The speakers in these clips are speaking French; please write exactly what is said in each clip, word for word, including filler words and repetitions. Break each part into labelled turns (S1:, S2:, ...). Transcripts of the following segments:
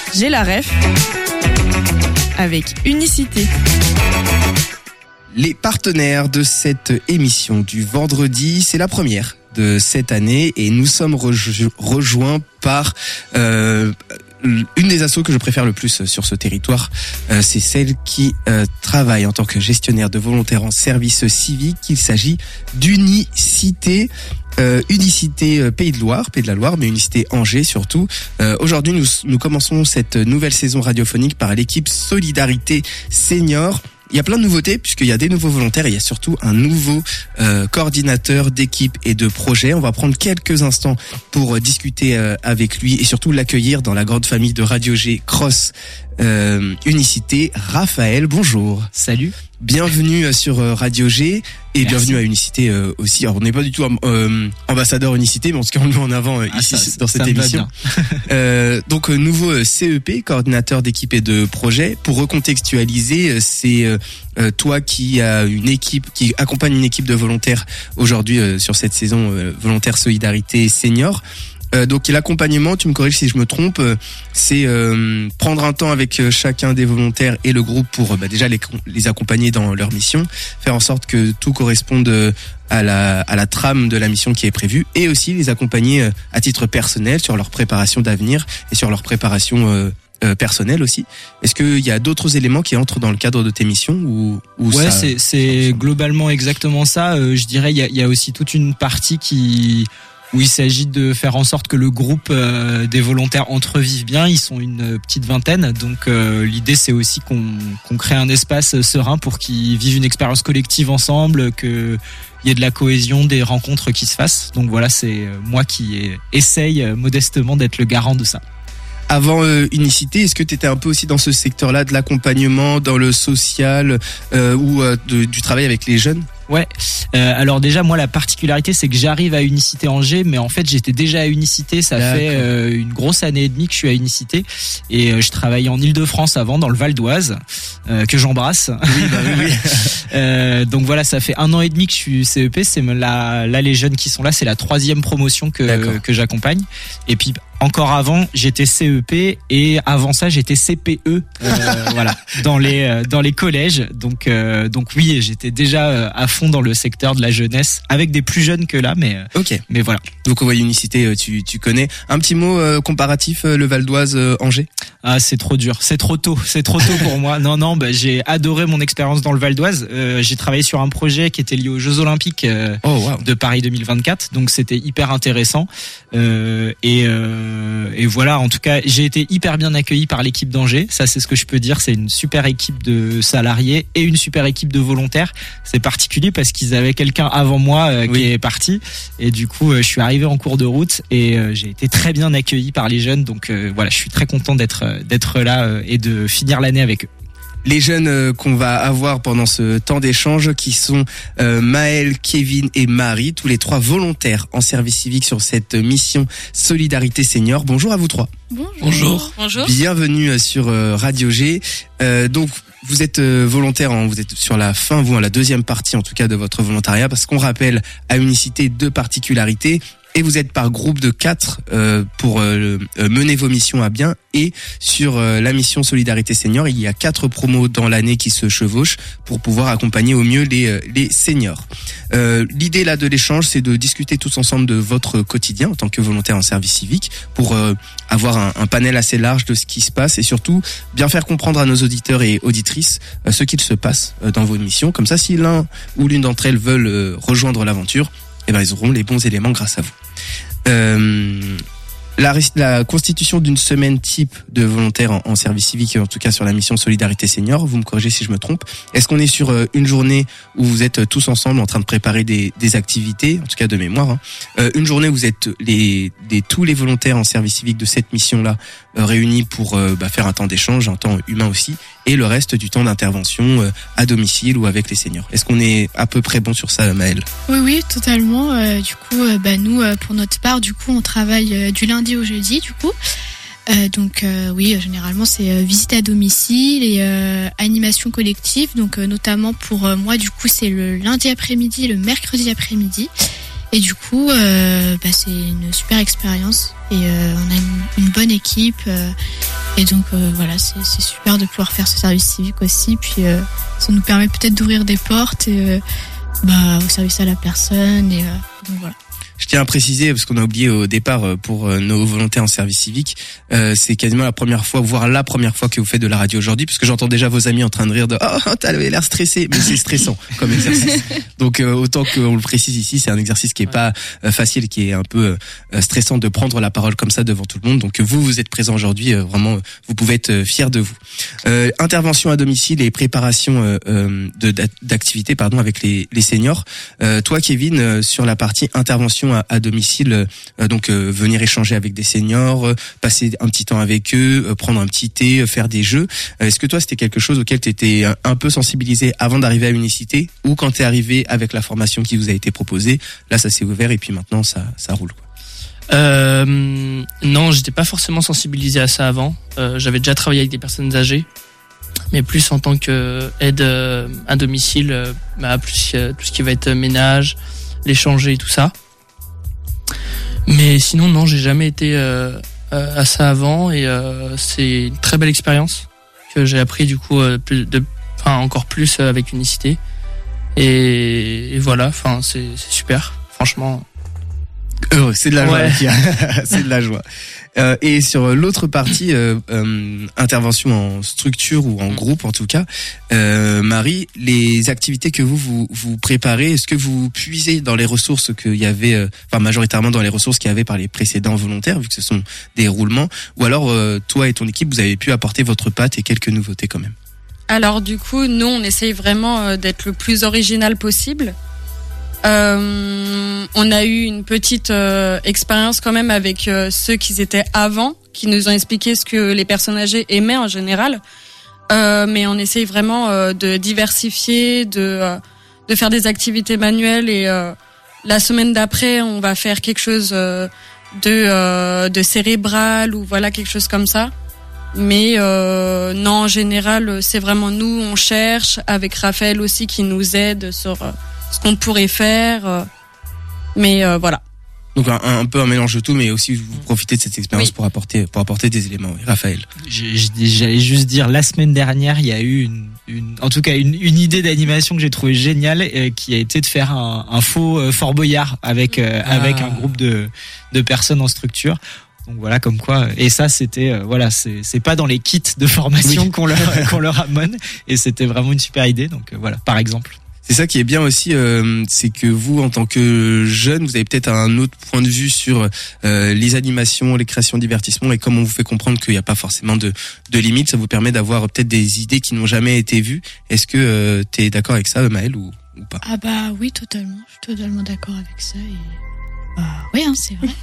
S1: J'ai la ref avec Unicité.
S2: Les partenaires de cette émission du vendredi, c'est la première de cette année et nous sommes rejo- rejoints par euh, une des assos que je préfère le plus sur ce territoire. Euh, c'est celle qui euh, travaille en tant que gestionnaire de volontaires en service civique. Il s'agit d'Unicité. Euh, Unicité euh, Pays de Loire, Pays de la Loire, mais Unicité Angers surtout. Euh, aujourd'hui, nous, nous commençons cette nouvelle saison radiophonique par l'équipe Solidarité Senior. Il y a plein de nouveautés puisqu'il y a des nouveaux volontaires et il y a surtout un nouveau euh, coordinateur d'équipe et de projet. On va prendre quelques instants pour euh, discuter euh, avec lui et surtout l'accueillir dans la grande famille de Radio G Cross euh, Unicité. Raphaël, bonjour.
S3: Salut.
S2: Bienvenue sur Radio G et
S3: Merci.
S2: Bienvenue à Unicité euh, aussi. Alors on n'est pas du tout euh, ambassadeur Unicité, mais en tout cas on le met en avant euh,
S3: ah,
S2: ici
S3: ça,
S2: dans cette
S3: ça
S2: émission. euh, donc euh, nouveau euh, C E P, coordinateur d'équipe et de projet. Pour recontextualiser, euh, c'est euh, euh, toi qui a une équipe, qui accompagne une équipe de volontaires aujourd'hui euh, sur cette saison euh, volontaire Solidarité Senior. Euh, donc l'accompagnement, tu me corriges si je me trompe, euh, c'est euh, prendre un temps avec euh, chacun des volontaires et le groupe pour euh, bah, déjà les, les accompagner dans leur mission, faire en sorte que tout corresponde euh, à la, à la trame de la mission qui est prévue et aussi les accompagner euh, à titre personnel sur leur préparation d'avenir et sur leur préparation euh, euh, personnelle aussi. Est-ce qu'il y a d'autres éléments qui entrent dans le cadre de tes missions ou, ou
S3: Ouais,
S2: ça,
S3: c'est, c'est globalement exactement ça. Euh, je dirais il y a, il y a aussi toute une partie qui... où il s'agit de faire en sorte que le groupe euh, des volontaires entrevive bien. Ils sont une petite vingtaine, donc euh, l'idée c'est aussi qu'on, qu'on crée un espace serein pour qu'ils vivent une expérience collective ensemble, qu'il y ait de la cohésion, des rencontres qui se fassent. Donc voilà, c'est moi qui essaye modestement d'être le garant de ça.
S2: Avant euh, Unicité, est-ce que tu étais un peu aussi dans ce secteur-là de l'accompagnement, dans le social euh, ou euh, de, du travail avec les jeunes ?
S3: Ouais. Euh, alors déjà, moi, la particularité, c'est que j'arrive à Unicité Angers, mais en fait, j'étais déjà à Unicité. Ça
S2: D'accord.
S3: fait euh, une grosse année et demie que je suis à Unicité, et euh, je travaillais en Île-de-France avant, dans le Val d'Oise, euh, que j'embrasse.
S2: Oui, bah oui, oui.
S3: euh, donc voilà, ça fait un an et demi que je suis C E P. C'est là, là, les jeunes qui sont là, c'est la troisième promotion que que j'accompagne. Et puis encore avant, j'étais C E P et avant ça, j'étais C P E. Euh, voilà, dans les euh, dans les collèges. Donc euh, donc oui, j'étais déjà euh, à fond dans le secteur de la jeunesse, avec des plus jeunes que là, mais euh,
S2: ok.
S3: Mais voilà.
S2: Donc on voit Unicité, tu tu connais. Un petit mot euh, comparatif, euh, le Val d'Oise, euh, Angers.
S3: Ah, c'est trop dur, c'est trop tôt, c'est trop tôt pour moi. Non non, bah, j'ai adoré mon expérience dans le Val d'Oise. Euh, j'ai travaillé sur un projet qui était lié aux Jeux Olympiques euh,
S2: oh, wow.
S3: de Paris deux mille vingt-quatre, donc c'était hyper intéressant. Euh, et euh, et voilà, en tout cas, j'ai été hyper bien accueilli par l'équipe d'Angers. Ça, c'est ce que je peux dire. C'est une super équipe de salariés et une super équipe de volontaires. C'est particulier parce qu'ils avaient quelqu'un avant moi euh, qui oui. est parti, et du coup, euh, je suis arrivé en cours de route et euh, j'ai été très bien accueilli par les jeunes. Donc euh, voilà, je suis très content d'être d'être là euh, et de finir l'année avec eux.
S2: Les jeunes euh, qu'on va avoir pendant ce temps d'échange, qui sont euh, Maël, Kevin et Marie, tous les trois volontaires en service civique sur cette mission Solidarité Senior. Bonjour à vous trois.
S4: Bonjour.
S1: Bonjour. Bonjour.
S2: Bienvenue sur euh, Radio G. Euh, donc vous êtes euh, volontaire, hein, vous êtes sur la fin, vous, hein, la deuxième partie en tout cas de votre volontariat, parce qu'on rappelle à Unicité deux particularités. Et vous êtes par groupe de quatre euh, pour euh, mener vos missions à bien. Et sur euh, la mission Solidarité Senior, il y a quatre promos dans l'année qui se chevauchent pour pouvoir accompagner au mieux les les seniors. Euh, l'idée là de l'échange, c'est de discuter tous ensemble de votre quotidien en tant que volontaire en service civique, pour euh, avoir un, un panel assez large de ce qui se passe et surtout bien faire comprendre à nos auditeurs et auditrices euh, ce qu'il se passe euh, dans vos missions. Comme ça, si l'un ou l'une d'entre elles veulent euh, rejoindre l'aventure, eh ben, ils auront les bons éléments grâce à vous. Euh, la, la constitution d'une semaine type de volontaires en, en service civique, en tout cas sur la mission Solidarité Senior, vous me corrigez si je me trompe, est-ce qu'on est sur euh, une journée où vous êtes tous ensemble en train de préparer des, des activités, en tout cas de mémoire, hein. euh, une journée où vous êtes les, les, tous les volontaires en service civique de cette mission-là euh, réunis pour euh, bah, faire un temps d'échange, un temps humain aussi, et le reste du temps d'intervention euh, à domicile ou avec les seniors. Est-ce qu'on est à peu près bon sur ça, Maëlle ?
S4: Oui, oui, totalement. Euh, du coup, euh, bah, nous, euh, pour notre part, du coup, on travaille euh, du lundi au jeudi, du coup. Euh, donc, euh, oui, généralement, c'est euh, visite à domicile et euh, animation collective. Donc, euh, notamment pour euh, moi, du coup, c'est le lundi après-midi, le mercredi après-midi. Et du coup, euh, bah, c'est une super expérience et euh, on a une, une bonne équipe. Euh, Et donc euh, voilà, c'est, c'est super de pouvoir faire ce service civique aussi. Puis euh, ça nous permet peut-être d'ouvrir des portes et, euh, bah, au service à la personne. Et euh, donc voilà.
S2: Je tiens à préciser, parce qu'on a oublié au départ pour nos volontaires en service civique, euh, c'est quasiment la première fois, voire la première fois que vous faites de la radio aujourd'hui, parce que j'entends déjà vos amis en train de rire de « Oh, t'as l'air stressé !» Mais c'est stressant comme exercice. Donc euh, autant qu'on le précise ici, c'est un exercice qui est pas euh, facile, qui est un peu euh, stressant de prendre la parole comme ça devant tout le monde. Donc vous, vous êtes présent aujourd'hui, euh, vraiment, vous pouvez être fiers de vous. Euh, intervention à domicile et préparation euh, euh, de, d'activités pardon, avec les, les seniors. Euh, toi, Kevin, euh, sur la partie intervention À, à domicile, euh, donc euh, venir échanger avec des seniors, euh, passer un petit temps avec eux, euh, prendre un petit thé, euh, faire des jeux. Euh, est-ce que toi c'était quelque chose auquel tu étais un, un peu sensibilisé avant d'arriver à Unicité, ou quand tu es arrivé avec la formation qui vous a été proposée, là ça s'est ouvert et puis maintenant ça ça roule quoi.
S5: Euh, non, j'étais pas forcément sensibilisé à ça avant. Euh, j'avais déjà travaillé avec des personnes âgées, mais plus en tant qu'aide euh, à domicile, euh, bah, plus euh, tout ce qui va être ménage, l'échanger et tout ça. Mais sinon, non, j'ai jamais été euh, à ça avant et euh, c'est une très belle expérience que j'ai appris du coup euh, plus de, enfin encore plus avec Unicité et, et voilà, enfin c'est, c'est super, franchement.
S2: Heureux, c'est de la joie.
S5: Ouais.
S2: C'est de la joie. Euh, et sur l'autre partie, euh, euh, intervention en structure ou en groupe en tout cas, euh, Marie, les activités que vous, vous vous préparez, est-ce que vous puisez dans les ressources qu'il y avait, euh, enfin majoritairement dans les ressources qu'il y avait par les précédents volontaires, vu que ce sont des roulements, ou alors euh, toi et ton équipe, vous avez pu apporter votre patte et quelques nouveautés quand même?
S1: Alors du coup, nous, on essaye vraiment d'être le plus original possible. Euh, on a eu une petite euh, expérience quand même avec euh, ceux qui étaient avant, qui nous ont expliqué ce que les personnes âgées aimaient en général. Euh, mais on essaye vraiment euh, de diversifier, de euh, de faire des activités manuelles et euh, la semaine d'après, on va faire quelque chose euh, de euh, de cérébral ou voilà quelque chose comme ça. Mais euh, non, en général, c'est vraiment nous, on cherche avec Raphaël aussi qui nous aide sur euh, ce qu'on pourrait faire, mais euh, voilà.
S2: Donc un, un peu un mélange de tout, mais aussi vous profitez de cette expérience oui. pour apporter pour apporter des éléments. Raphaël.
S3: J'allais juste dire, la semaine dernière, il y a eu une, une en tout cas une, une idée d'animation que j'ai trouvée géniale, euh, qui a été de faire un, un faux euh, Fort Boyard avec euh, ah. avec un groupe de de personnes en structure. Donc voilà, comme quoi, et ça c'était euh, voilà, c'est c'est pas dans les kits de formation oui. qu'on leur qu'on leur amène, et c'était vraiment une super idée. Donc euh, voilà, par exemple.
S2: C'est ça qui est bien aussi, euh, c'est que vous, en tant que jeune, vous avez peut-être un autre point de vue sur euh, les animations, les créations, divertissements, et comme on vous fait comprendre qu'il n'y a pas forcément de, de limites, ça vous permet d'avoir peut-être des idées qui n'ont jamais été vues. Est-ce que euh, tu es d'accord avec ça, Maëlle, ou, ou pas?
S4: Ah bah oui, totalement. Je suis totalement d'accord avec ça. Et... Bah, oui, hein, c'est vrai.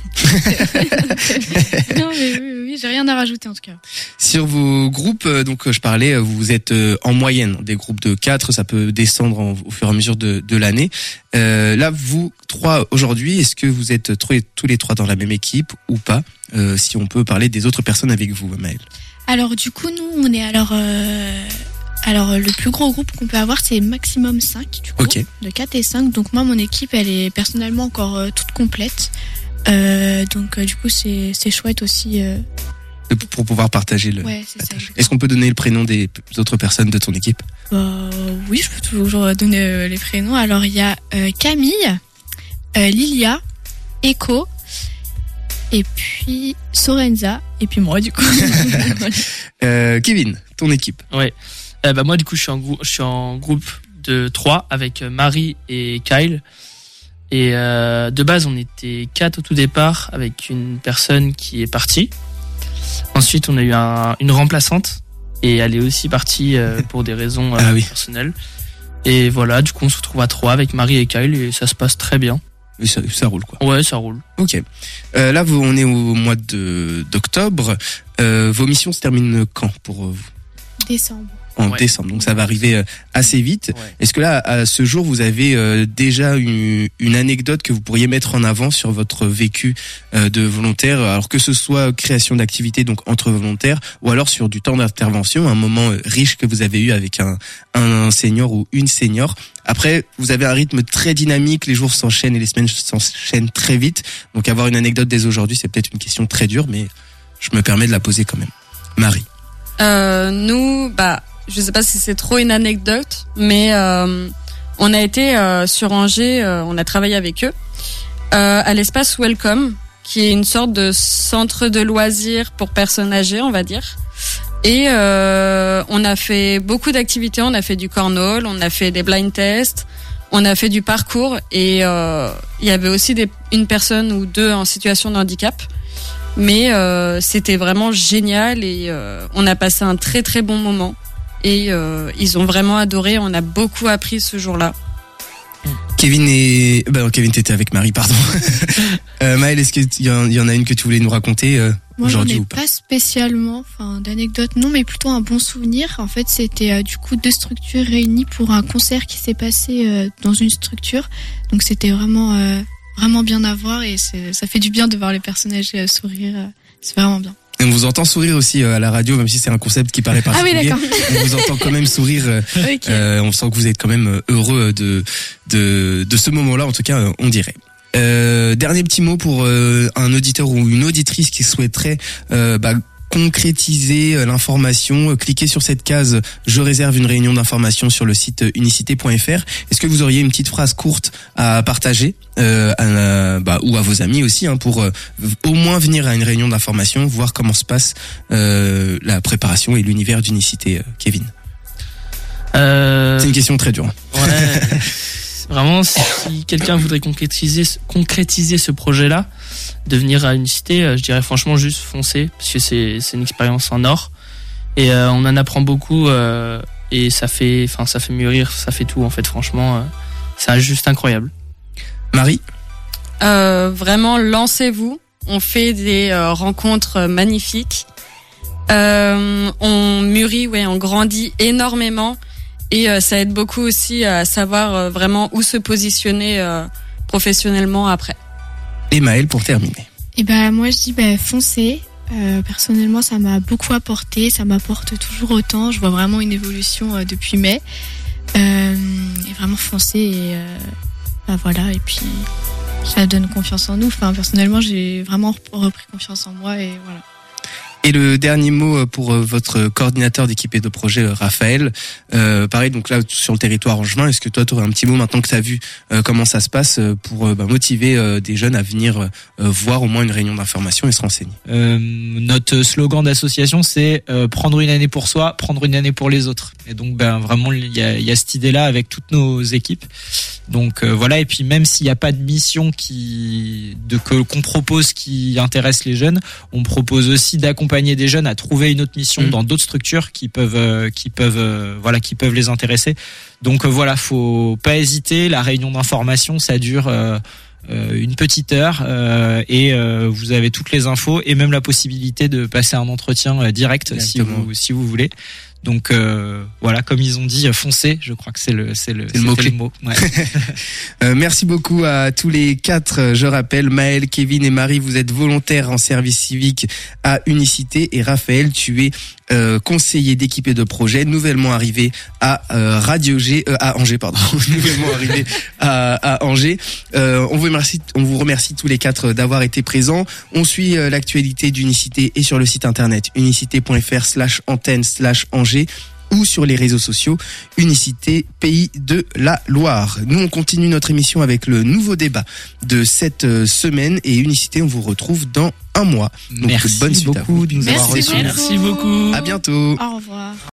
S4: Non, mais oui, oui, j'ai rien à rajouter en tout cas.
S2: Sur vos groupes, donc je parlais, vous êtes en moyenne des groupes de quatre, ça peut descendre en, au fur et à mesure de, de l'année. Euh, là, vous trois aujourd'hui, est-ce que vous êtes tous les trois dans la même équipe ou pas? euh, Si on peut parler des autres personnes avec vous, Maëlle.
S4: Alors du coup, nous, on est alors. Euh... Alors, le plus gros groupe qu'on peut avoir, c'est maximum cinq, du coup,
S2: okay.
S4: de quatre et cinq. Donc, moi, mon équipe, elle est personnellement encore euh, toute complète. Euh, donc, euh, du coup, c'est, c'est chouette aussi. Euh...
S2: Pour pouvoir partager le...
S4: Ouais, c'est ça.
S2: Est-ce qu'on peut donner le prénom des autres personnes de ton équipe?
S4: euh, Oui, je peux toujours donner euh, les prénoms. Alors, il y a euh, Camille, euh, Lilia, Echo, et puis Sorenza, et puis moi, du coup.
S2: euh, Kevin, ton équipe.
S5: Ouais. Euh, bah moi du coup je suis en grou- je suis en groupe de trois avec Marie et Kyle et euh, de base on était quatre au tout départ avec une personne qui est partie. Ensuite on a eu un, une remplaçante et elle est aussi partie euh, pour des raisons euh, ah oui. personnelles. Et voilà, du coup on se retrouve à trois avec Marie et Kyle et ça se passe très bien.
S2: Et ça, ça roule quoi.
S5: Ouais, ça roule.
S2: Ok. Euh, là vous, on est au mois de d'octobre. Euh, vos missions se terminent quand pour vous?
S4: Décembre.
S2: En
S5: ouais.
S2: décembre, donc ça va arriver assez vite.
S5: Ouais.
S2: Est-ce que là, à ce jour, vous avez euh, déjà une, une anecdote que vous pourriez mettre en avant sur votre vécu euh, de volontaire, alors que ce soit création d'activités donc entre volontaires, ou alors sur du temps d'intervention, un moment riche que vous avez eu avec un, un senior ou une senior. Après, vous avez un rythme très dynamique, les jours s'enchaînent et les semaines s'enchaînent très vite. Donc avoir une anecdote dès aujourd'hui, c'est peut-être une question très dure, mais je me permets de la poser quand même. Marie.
S1: Euh, nous, bah, je sais pas si c'est trop une anecdote, mais euh, on a été euh, sur Angers, euh, on a travaillé avec eux euh, à l'espace Welcome, qui est une sorte de centre de loisirs pour personnes âgées, on va dire. Et euh, on a fait beaucoup d'activités, on a fait du cornhole, on a fait des blind tests, on a fait du parcours, et euh, il y avait aussi des, une personne ou deux en situation de handicap. Mais euh, c'était vraiment génial et euh, on a passé un très très bon moment. Et euh, ils ont vraiment adoré, on a beaucoup appris ce jour-là.
S2: Kevin et... Bah non, Kevin, t'étais avec Marie, pardon. euh, Maëlle, est-ce qu'il y, y en a une que tu voulais nous raconter euh,
S4: Moi,
S2: aujourd'hui
S4: j'en ai
S2: ou pas?
S4: Pas spécialement, enfin d'anecdotes, non, mais plutôt un bon souvenir. En fait, c'était euh, du coup deux structures réunies pour un concert qui s'est passé euh, dans une structure. Donc c'était vraiment... Euh, vraiment bien à voir et c'est, ça fait du bien de voir les personnages euh, sourire. Euh, c'est vraiment bien.
S2: Et on vous entend sourire aussi euh, à la radio, même si c'est un concept qui paraît particulier.
S4: Ah oui, d'accord.
S2: On vous entend quand même sourire. Euh,
S4: Okay.
S2: euh, on sent que vous êtes quand même heureux de de de ce moment-là. En tout cas, on dirait. Euh, dernier petit mot pour euh, un auditeur ou une auditrice qui souhaiterait euh, bah, concrétiser l'information, cliquez sur cette case « Je réserve une réunion d'information » sur le site unicité point f r. Est-ce que vous auriez une petite phrase courte à partager euh, à, bah, ou à vos amis aussi hein, pour euh, au moins venir à une réunion d'information, voir comment se passe euh, la préparation et l'univers d'Unicité, euh, Kevin?
S5: Euh...
S2: C'est une question très dure.
S5: Ouais. Vraiment, si quelqu'un voudrait concrétiser, concrétiser ce projet-là, de venir à Unicité, je dirais franchement juste foncer, parce que c'est c'est une expérience en or et euh, on en apprend beaucoup euh, et ça fait, enfin ça fait mûrir, ça fait tout en fait. Franchement, euh, c'est juste incroyable.
S2: Marie,
S1: euh, vraiment lancez-vous. On fait des euh, rencontres magnifiques. Euh, on mûrit, ouais, on grandit énormément et euh, ça aide beaucoup aussi à savoir euh, vraiment où se positionner euh, professionnellement après.
S2: et Maëlle pour terminer.
S4: Et ben moi je dis ben foncez. Euh, personnellement ça m'a beaucoup apporté, ça m'apporte toujours autant. Je vois vraiment une évolution euh, depuis mai. Euh, et vraiment foncez et euh, ben voilà et puis ça donne confiance en nous. Enfin personnellement j'ai vraiment repris confiance en moi et voilà.
S2: Et le dernier mot pour votre coordinateur d'équipe et de projet, Raphaël. Euh, pareil, donc là, sur le territoire angevin, est-ce que toi, tu aurais un petit mot maintenant que tu as vu euh, comment ça se passe pour euh, bah, motiver euh, des jeunes à venir euh, voir au moins une réunion d'information et se renseigner?
S3: euh, Notre slogan d'association, c'est euh, prendre une année pour soi, prendre une année pour les autres. Et donc, ben vraiment, il y a, y a cette idée-là avec toutes nos équipes. Donc euh, voilà. Et puis même s'il n'y a pas de mission qui de que qu'on propose qui intéresse les jeunes, on propose aussi d'accompagner des jeunes à trouver une autre mission mmh. dans d'autres structures qui peuvent euh, qui peuvent euh, voilà qui peuvent les intéresser. Donc euh, voilà, faut pas hésiter. La réunion d'information, ça dure euh, euh, une petite heure euh, et euh, vous avez toutes les infos et même la possibilité de passer un entretien euh, direct Exactement. si vous si vous voulez. Donc euh, voilà, comme ils ont dit, foncez. Je crois que c'est le c'est le,
S2: c'est le mot.
S3: Le mot. Ouais.
S2: euh, merci beaucoup à tous les quatre. Je rappelle, Maëlle, Kevin et Marie, vous êtes volontaires en service civique à Unicité, et Raphaël, tu es euh, conseiller d'équipe et de projet, nouvellement arrivé à euh, Radio G, euh, à Angers, pardon, nouvellement arrivé à, à Angers. Euh, on vous remercie, on vous remercie tous les quatre d'avoir été présents. On suit euh, l'actualité d'Unicité et sur le site internet unicité point f r slash antenne slash Angers ou sur les réseaux sociaux Unicité Pays de la Loire. Nous on continue notre émission avec le nouveau débat de cette semaine et Unicité, on vous retrouve dans un mois. Donc
S3: merci
S2: bonne suite
S3: beaucoup
S2: à vous.
S3: de nous
S4: merci
S3: avoir reçus.
S5: Merci beaucoup.
S2: À bientôt.
S4: Au revoir.